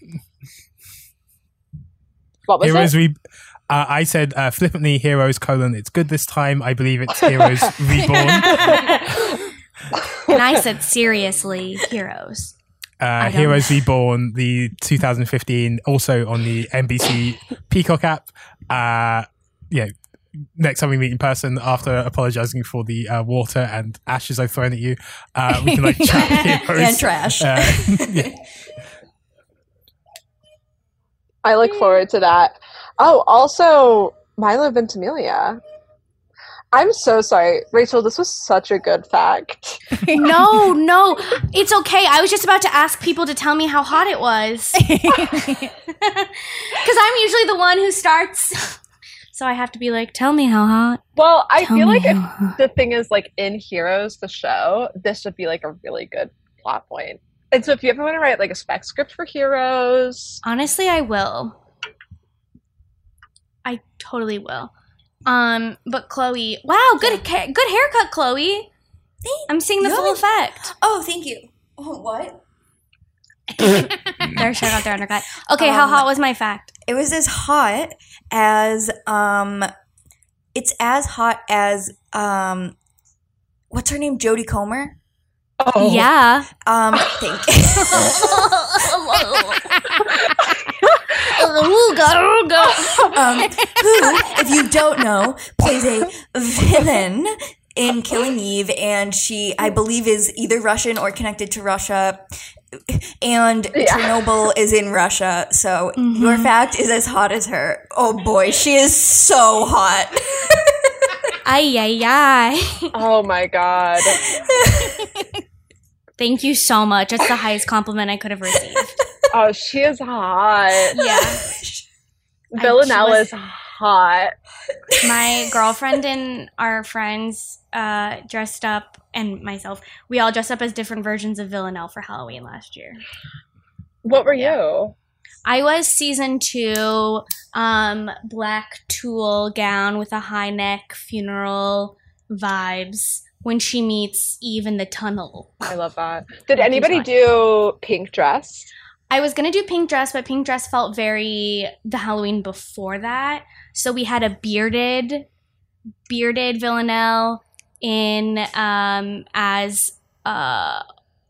What was Heroes it? I said flippantly Heroes : It's good this time. I believe it's Heroes Reborn. And I said seriously, Heroes. don't Heroes Reborn, the 2015, also on the NBC Peacock app. Next time we meet in person, after apologizing for the water and ashes I've thrown at you, we can like chat Heroes. And trash. Yeah. I look forward to that. Oh, also Milo Ventimiglia. I'm so sorry, Rachel. This was such a good fact. No, it's okay. I was just about to ask people to tell me how hot it was. Because I'm usually the one who starts. So I have to be like, tell me how hot. Well, I Tell feel me like if how hot. the thing is like in Heroes, the show, this would be like a really good plot point. And so if you ever want to write like a spec script for Heroes, Honestly, I will. I totally will. But Chloe, wow, good haircut, Chloe. I'm seeing the You full haven't- effect. Oh, thank you. Oh, what? Their shirt out their undercut. Okay, how hot was my fact? It was as hot as it's as hot as what's her name? Jodie Comer. Yeah. Thank who, if you don't know, plays a villain in Killing Eve, and she, I believe, is either Russian or connected to Russia. And Chernobyl is in Russia, so your fact is as hot as her. Oh boy, she is so hot. Ay, ay, ay. oh my god. Thank you so much. It's the highest compliment I could have received. Oh, she is hot. Yeah. Villanelle is hot. My girlfriend and our friends dressed up, and myself, we all dressed up as different versions of Villanelle for Halloween last year. What were you? I was season 2, black tulle gown with a high neck, funeral vibes when she meets Eve in the tunnel. I love that. Did anybody do pink dress? I was going to do pink dress, but pink dress felt very the Halloween before that. So we had a bearded Villanelle in as I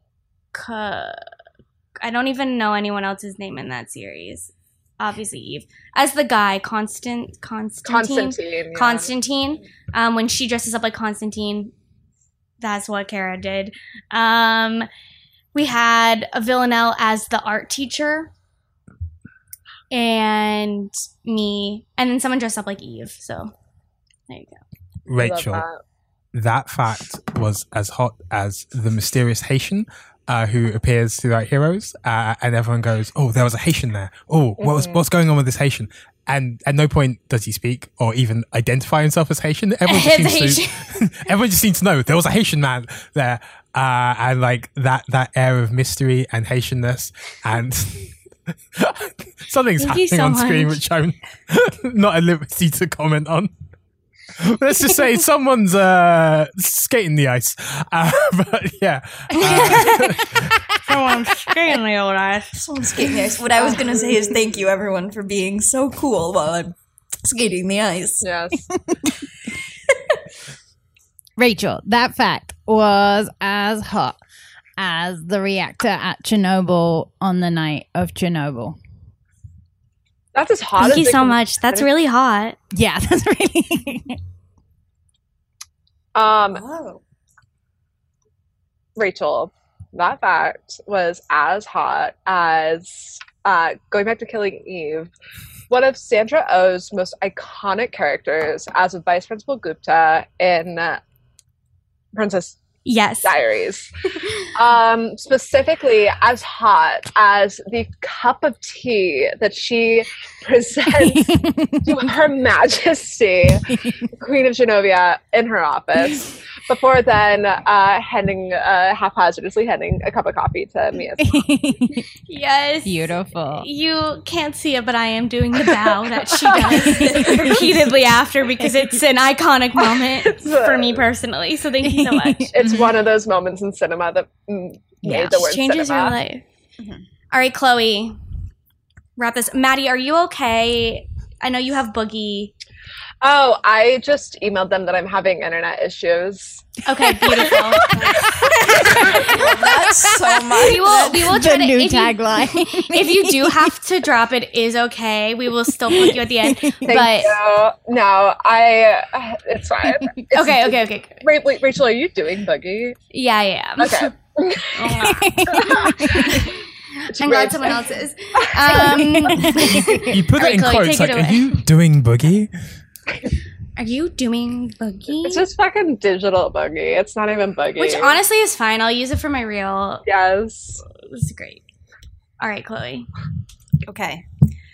don't even know anyone else's name in that series. Obviously Eve. As the guy, Constantine. Yeah. Constantine. When she dresses up like Constantine, that's what Kara did. We had a Villanelle as the art teacher. And me. And then someone dressed up like Eve. So, there you go. I love Rachel, that. that fact was as hot as the mysterious Haitian who appears throughout Heroes, and everyone goes, "Oh, there was a Haitian there. Oh, what's going on with this Haitian?" And at no point does he speak or even identify himself as Haitian. Everyone just seems to know there was a Haitian man there, and like that air of mystery and Haitianness and. Something's Thank you happening so on screen much. which I'm not at liberty to comment on. Let's just say someone's skating the ice. But yeah. Someone's skating the old ice. Someone's skating the ice. What I was gonna say is thank you everyone for being so cool while I'm skating the ice. Yes. Rachel, that fact was as hot as the reactor at Chernobyl on the night of Chernobyl. That's as hot Thank as you it so can- much. That's really hot. Yeah, that's really. Oh. Rachel, that fact was as hot as going back to Killing Eve. One of Sandra Oh's most iconic characters as a Vice Principal Gupta in Princess Yes. Diaries. Specifically as hot as the cup of tea that she presents to Her Majesty, Queen of Genovia, in her office. before then, haphazardly handing a cup of coffee to Mia. Yes. Beautiful. You can't see it, but I am doing the bow that she does repeatedly after because it's an iconic moment for me personally. So thank you so much. It's one of those moments in cinema that made the word changes cinema. your life. All right, Chloe, wrap this. Maddie, are you okay? I know you have Boogie. Oh, I just emailed them that I'm having internet issues. Okay, beautiful. That's so much. We will try The new if tagline. If you do have to drop it, is okay. We will still put you at the end. Thank But you. No, it's fine. It's, okay. Wait, Rachel, are you doing Boogie? Yeah, I am. Okay. I'm glad someone else is. You put All right, it in Chloe, quotes take like, it are away. you doing Boogie? Are you doing Boogie? It's just fucking digital Boogie. It's not even Boogie. Which honestly is fine. I'll use it for my real. Yes. This is great. All right, Chloe. Okay.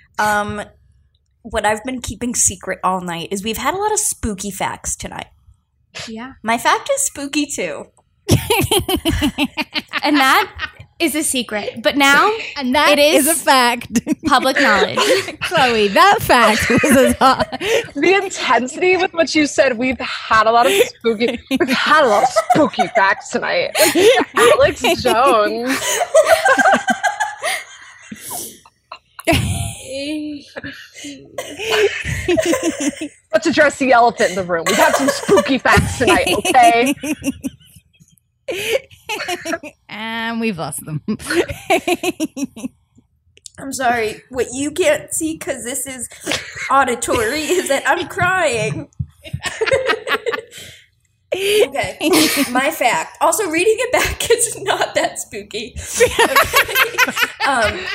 What I've been keeping secret all night is we've had a lot of spooky facts tonight. Yeah. My fact is spooky too. And that is a secret. But now And that It is- is a fact. public knowledge. Chloe, that fact was as hot. The intensity with which you said we've had a lot of spooky facts tonight. Like, Alex Jones. Let's address the elephant in the room. We've had some spooky facts tonight, okay? And we've lost them. I'm sorry. What you can't see because this is auditory is that I'm crying. Okay. My fact. Also, reading it back is not that spooky. Okay.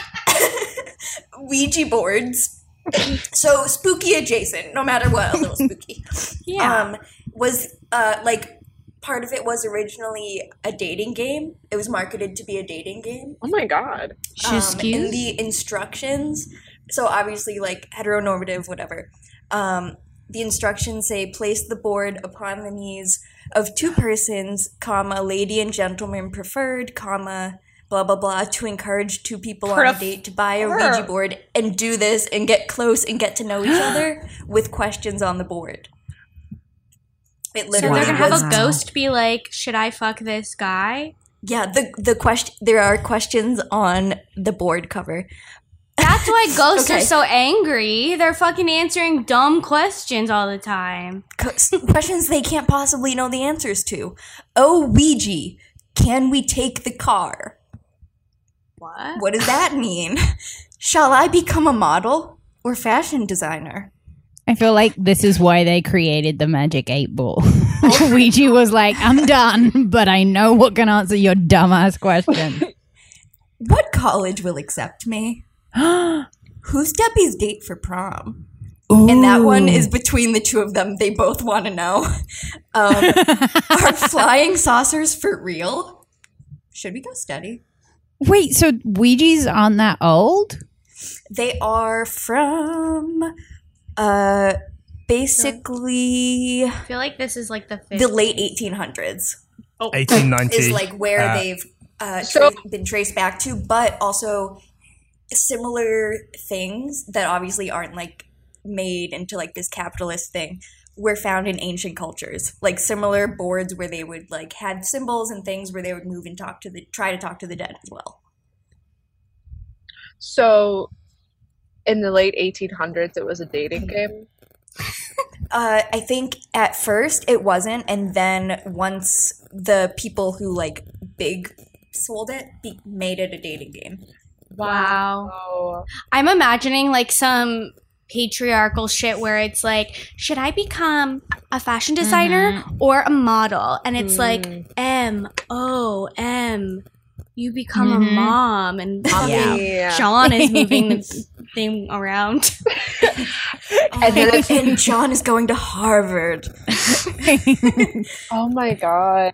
Ouija boards. So spooky adjacent, no matter what, a little spooky. Yeah. Was part of it was originally a dating game. It was marketed to be a dating game. Oh my god. In the instructions, so obviously like heteronormative, whatever. The instructions say place the board upon the knees of two persons, comma, lady and gentleman preferred, comma, blah blah blah, to encourage two people on a date to buy a Ouija board and do this and get close and get to know each other with questions on the board. It So literally they're gonna have was- a ghost be like, "Should I fuck this guy?" Yeah, the question. There are questions on the board cover. That's why ghosts are Okay. so angry. They're fucking answering dumb questions all the time. Questions they can't possibly know the answers to. Oh, Ouija, can we take the car? What? What does that mean? Shall I become a model or fashion designer? I feel like this is why they created the Magic 8 Ball. Ouija was like, I'm done, but I know what can answer your dumbass question. What college will accept me? Who's Debbie's date for prom? And that one is between the two of them. They both want to know. Are flying saucers for real? Should we go study? Wait, so Ouija's aren't that old? They are from basically I feel like this is like the the late 1800s 1890. is like where Uh, they've So- been traced back to, but also similar things that obviously aren't like made into like this capitalist thing were found in ancient cultures, like similar boards where they would like had symbols and things where they would move and try to talk to the dead as well. So, in the late 1800s, it was a dating game. I think at first it wasn't, and then once the people who like big sold it made it a dating game. Wow. Oh. I'm imagining like some patriarchal shit where it's like, should I become a fashion designer or a model? And it's like M-O-M. You become a mom, and fucking Yeah. John is moving the thing around. And then and John is going to Harvard. Oh my god.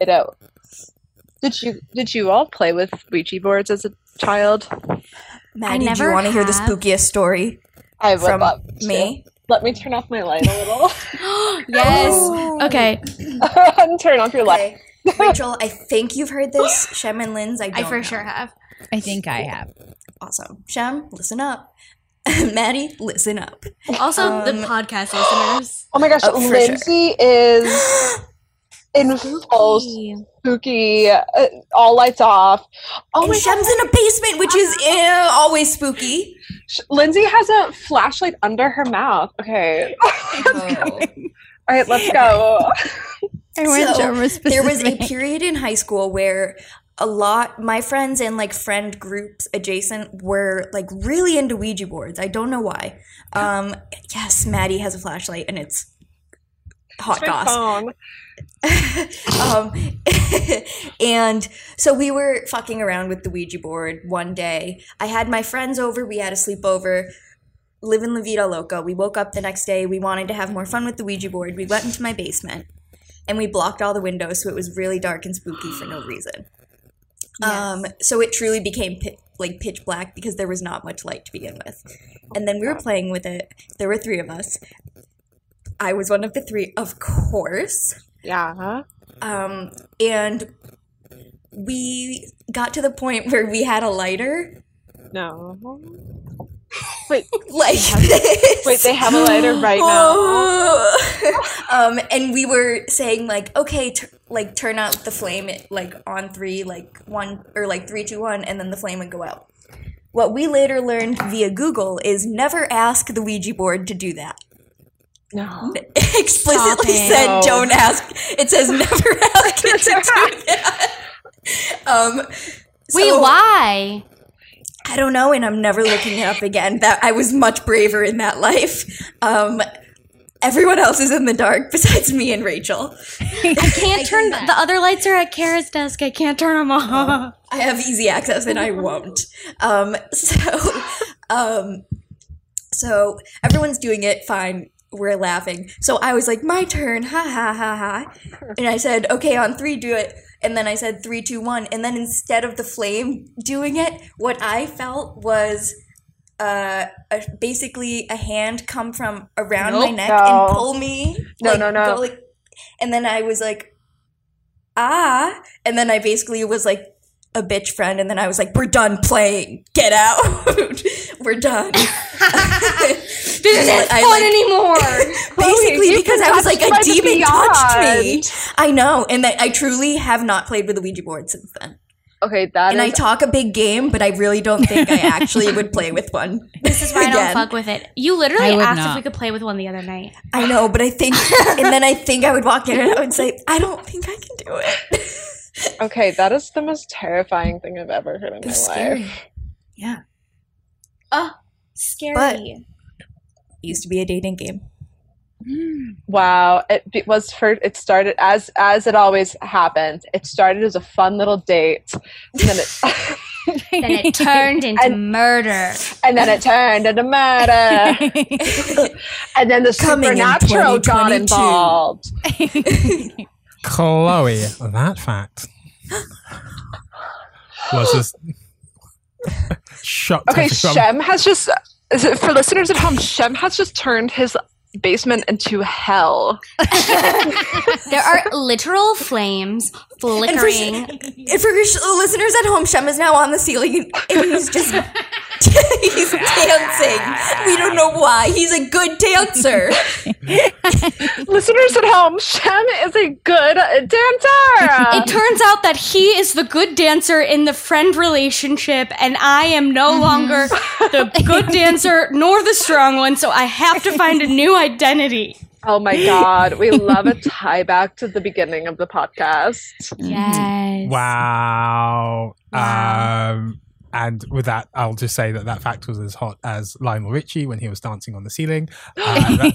Did you all play with Ouija boards as a child? Maddie, do never you want to hear the have. spookiest story I would from love to. me? Let me turn off my light a little. Yes. Okay. Turn off your light. Okay. Rachel, I think you've heard this. Shem and Linz, I I for know. sure have. I think I have. Awesome. Shem, listen up. Maddie, listen up. Also, the podcast listeners. Oh my gosh, Oh, for Lindsay is in full spooky, all lights off. Oh And my Shem's in a basement, which is always spooky. Lindsay has a flashlight under her mouth. Okay. All right, let's go. I went So, genre there was a specific. period in high school where my friends and like friend groups adjacent were like really into Ouija boards. I don't know why. Yes, Maddie has a flashlight and it's hot My goss. phone. And so we were fucking around with the Ouija board one day. I had my friends over, we had a sleepover, living La Vida Loca. We woke up the next day, we wanted to have more fun with the Ouija board. We went into my basement and we blocked all the windows so it was really dark and spooky for no reason. So it truly became pitch black because there was not much light to begin with. And then we were playing with it. There were 3 of us. I was one of the 3, of course. Yeah. And we got to the point where we had a lighter, No. Wait, like this. wait, they have a lighter right now. And we were saying like, okay, turn out the flame, like on 3, like 1 or like 3, 2, 1, and then the flame would go out. What we later learned via Google is never ask the Ouija board to do that. No. Explicitly Stop it. said, No. don't ask. It says never ask it to do that. Wait, So- why? I don't know, and I'm never looking it up again. That I was much braver in that life. Everyone else is in the dark besides me and Rachel. I can't turn the other lights are at Kara's desk. I can't turn them off. I have easy access, and I won't. So everyone's doing it fine. We're laughing. So I was like, my turn, ha ha ha ha. And I said, okay, on 3, do it. And then I said 3, 2, 1. And then instead of the flame doing it, what I felt was basically a hand come from around my neck and pull me. No. go like- and then I was like, ah. And then I basically was like a bitch friend. And then I was like, we're done playing. Get out. We're done. This isn't fun anymore. Basically, You've because been I was like, touched a by the demon touched me. beyond. I know, and that I truly have not played with a Ouija board since then. Okay, that And I talk a big game, but I really don't think I actually would play with one. This is why I don't again. fuck with it. You literally I would asked if not. we could play with one the other night. I know, but I think, and then I think I would walk in and I would say, I don't think I can do it. Okay, that is the most terrifying thing I've ever heard in my It's scary. life. Yeah. Scary. But- It used to be a dating game. Wow, it started as it always happens. It started as a fun little date, and then Then it turned into murder. it turned into murder, and then the Coming in supernatural got 2022. involved. Chloe, that fact was just shocked. Okay, everyone. Shem has just, for listeners at home, Shem has just turned his basement into hell. There are literal flames flickering. And for listeners at home, Shem is now on the ceiling and he's just he's dancing. We don't know why. He's a good dancer. Listeners at home, Shem is a good dancer. It turns out that he is the good dancer in the friend relationship, and I am no longer the good dancer nor the strong one, so I have to find a new identity. Oh my god, we love a tie back to the beginning of the podcast. Yes. Wow. And with that, I'll just say that fact was as hot as Lionel Richie when he was dancing on the ceiling. I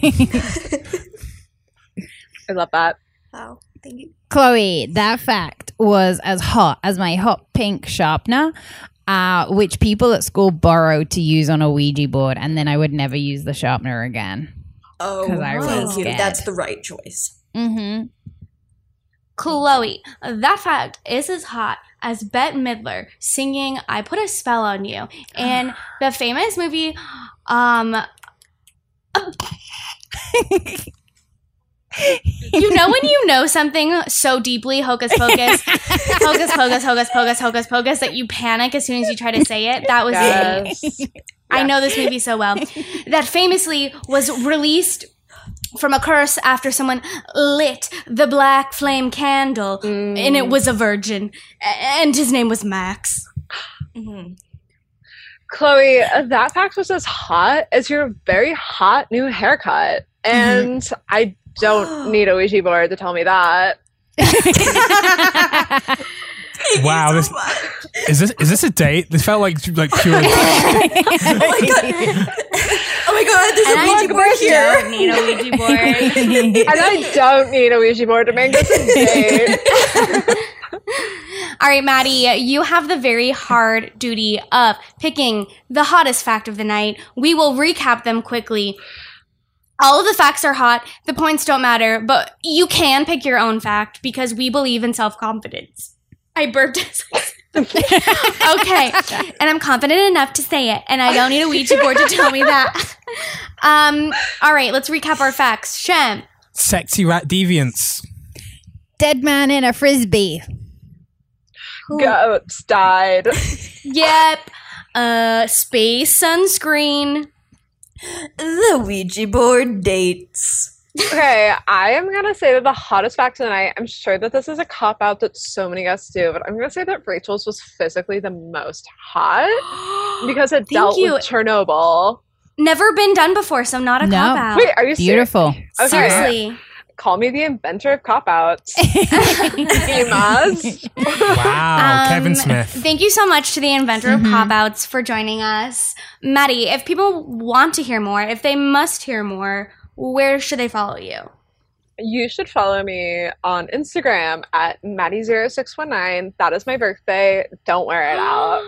love that. Wow, thank you. Chloe, that fact was as hot as my hot pink sharpener, which people at school borrowed to use on a Ouija board, and then I would never use the sharpener again. Oh, 'Cause I was thank you. scared. That's the right choice. Mm-hmm. Chloe, that fact is as hot as Bette Midler singing I Put a Spell on You in the famous movie, You know when you know something so deeply, hocus pocus, hocus pocus, hocus pocus, hocus pocus, that you panic as soon as you try to say it? That was me. I know this movie so well. That famously was released from a curse after someone lit the black flame candle, and it was a virgin, and his name was Max. Mm-hmm. Chloe, that fact was as hot as your very hot new haircut. And I don't need a Ouija board to tell me that. Wow, is this a date? This felt like pure. Oh my god, there's a Ouija board here. I don't need a Ouija board. And I don't need a Ouija board to make this a date. All right, Maddie, you have the very hard duty of picking the hottest fact of the night. We will recap them quickly. All of the facts are hot. The points don't matter, but you can pick your own fact because we believe in self-confidence. I burped. Okay. And I'm confident enough to say it, and I don't need a Ouija board to tell me that. All right, let's recap our facts. Shem. Sexy rat deviants. Dead man in a frisbee. Goats died. Yep. Space sunscreen. The Ouija board dates. Okay, I am going to say that the hottest fact of the night, I'm sure that this is a cop-out that so many guests do, but I'm going to say that Rachel's was physically the most hot because it dealt with Chernobyl. Never been done before, so not a cop-out. Wait, are you Beautiful. serious? Okay. Seriously. Call me the inventor of cop-outs. Imaz. Wow, Kevin Smith. Thank you so much to the inventor of cop-outs for joining us. Maddie, if people want to hear more, if they must hear more, where should they follow you? You should follow me on Instagram at Maddie0619. That is my birthday. Don't wear it out.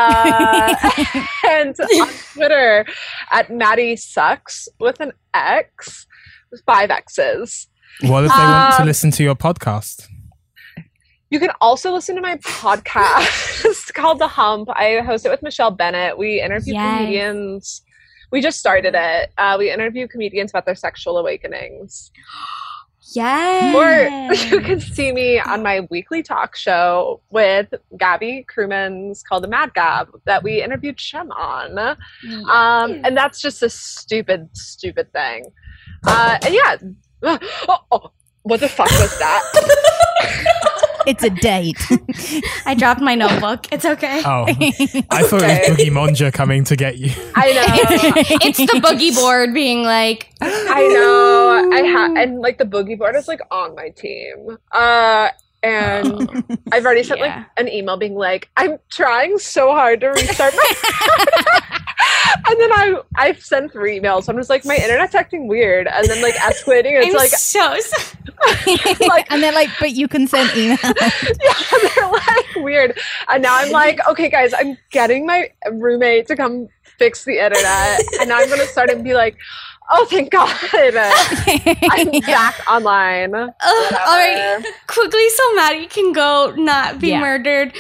And on Twitter at Maddie Sucks with an X, with 5 X's. What if they want to listen to your podcast? You can also listen to my podcast called The Hump. I host it with Michelle Bennett. We interview comedians. We just started it. We interview comedians about their sexual awakenings. Yes. Or you can see me on my weekly talk show with Gabby Crumans called The Mad Gab that we interviewed Shem on. And that's just a stupid, stupid thing. And yeah. What the fuck was that? It's a date. I dropped my notebook. It's okay. Oh, I thought it was Boogie Monja coming to get you. I know. It's the boogie board being like. I know. And like the boogie board is like on my team. And I've already sent like an email being like, I'm trying so hard to restart my and then I've sent 3 emails. So I'm just like, my internet's acting weird, and then like escalating. It's like, and they're like, but you can send emails. Yeah, they're like weird. And now I'm like, okay, guys, I'm getting my roommate to come fix the internet, and now I'm gonna start and be like, oh, thank God. I'm back online. All right. Quickly so Maddie can go not be murdered.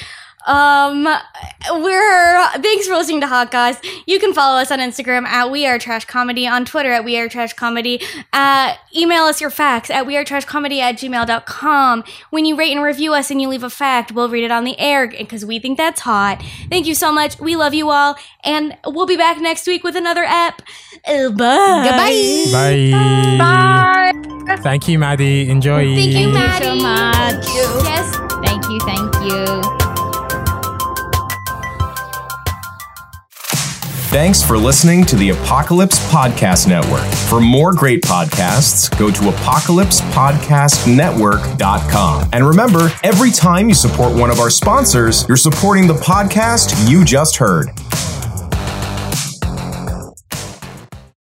Thanks for listening to Hot Goss. You can follow us on Instagram at We Are Trash Comedy, on Twitter at We Are Trash Comedy. Email us your facts at wearetrashcomedy@gmail.com. When you rate and review us and you leave a fact, we'll read it on the air because we think that's hot. Thank you so much. We love you all, and we'll be back next week with another ep. Bye. Goodbye. Bye. Bye. Thank you, Maddie. Enjoy. Thank you, Maddie. Thank you so much. Yes. Thank you. Thanks for listening to the Apocalypse Podcast Network. For more great podcasts, go to apocalypsepodcastnetwork.com. And remember, every time you support one of our sponsors, you're supporting the podcast you just heard.